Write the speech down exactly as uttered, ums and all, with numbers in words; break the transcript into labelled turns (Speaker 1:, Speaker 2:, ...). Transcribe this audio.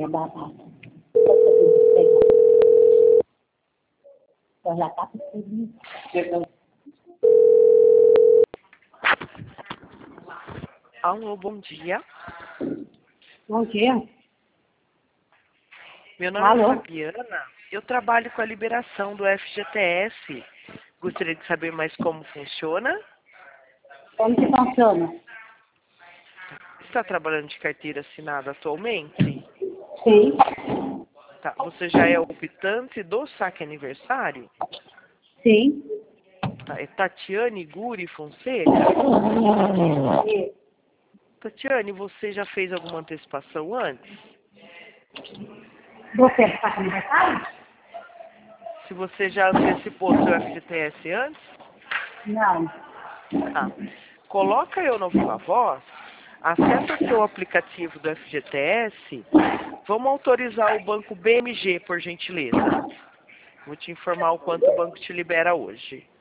Speaker 1: minha batata. Então já tá possível.
Speaker 2: Alô, bom dia.
Speaker 1: Bom dia.
Speaker 2: Meu nome
Speaker 1: Alô?
Speaker 2: é Fabiana. Eu trabalho com a liberação do F G T S. Gostaria de saber mais como funciona.
Speaker 1: Como que funciona?
Speaker 2: Está trabalhando de carteira assinada atualmente?
Speaker 1: Sim.
Speaker 2: Tá. Você já é optante do saque aniversário?
Speaker 1: Sim.
Speaker 2: Tá. É Tatiane Guri Fonseca?
Speaker 1: Isso.
Speaker 2: Tatiane, você já fez alguma antecipação antes?
Speaker 1: Você está com aniversário?
Speaker 2: Se você já antecipou seu F G T S antes?
Speaker 1: Não.
Speaker 2: Tá. Coloca eu no Viva Voz, acessa o seu aplicativo do F G T S, vamos autorizar o banco B M G, por gentileza. Vou te informar o quanto o banco te libera hoje.